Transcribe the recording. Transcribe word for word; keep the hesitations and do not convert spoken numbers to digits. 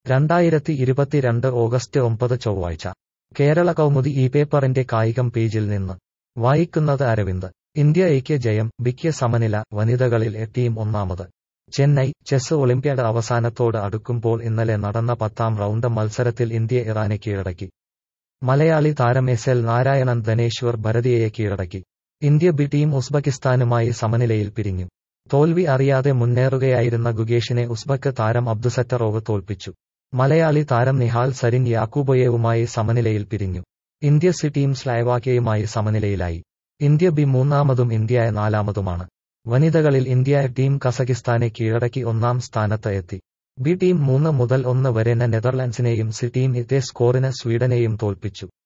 രണ്ടായിരത്തി ഇരുപത്തിരണ്ട് ഓഗസ്റ്റ് ഒമ്പത് ചൊവ്വാഴ്ച കേരള കൗമുദി ഈ പേപ്പറിന്റെ കായികം പേജിൽ നിന്ന് വായിക്കുന്നത് അരവിന്ദ്. ഇന്ത്യ എയ്ക്ക് ജയം, ബിക്ക് സമനില, വനിതകളിൽ എ ടീം ഒന്നാമത്. ചെന്നൈ. ചെസ് ഒളിമ്പ്യാഡ് അവസാനത്തോട് അടുക്കുമ്പോൾ ഇന്നലെ നടന്ന പത്താം റൗണ്ട് മത്സരത്തിൽ ഇന്ത്യ ഇറാനെ കീഴടക്കി. മലയാളി താരം എസ് എൽ നാരായണൻ ധനേശ്വർ ഭരതിയയെ കീഴടക്കി. ഇന്ത്യ ബി ടീം ഉസ്ബെക്കിസ്ഥാനുമായി സമനിലയിൽ പിരിഞ്ഞു. തോൽവി അറിയാതെ മുന്നേറുകയായിരുന്ന ഗുകേഷിനെ ഉസ്ബെക്ക് താരം അബ്ദുസറ്ററോവ് തോൽപ്പിച്ചു. മലയാളി താരം നിഹാൽ സരിൻ യാക്കൂബോയേവുമായി സമനിലയിൽ പിരിഞ്ഞു. ഇന്ത്യ സി ടീം സ്ലോവാക്യയുമായി സമനിലയിലായി. ഇന്ത്യ ബി മൂന്നാമതും ഇന്ത്യ എ നാലാമതുമാണ്. വനിതകളിൽ ഇന്ത്യ എ ടീം കസക്കിസ്ഥാനെ കീഴടക്കി ഒന്നാം സ്ഥാനത്ത് എത്തി. ബി ടീം മൂന്ന് മുതൽ ഒന്ന് വരെ നെതർലൻഡ്സിനെയും സി ടീം ഇതേ സ്കോറിന് സ്വീഡനെയും തോൽപ്പിച്ചു.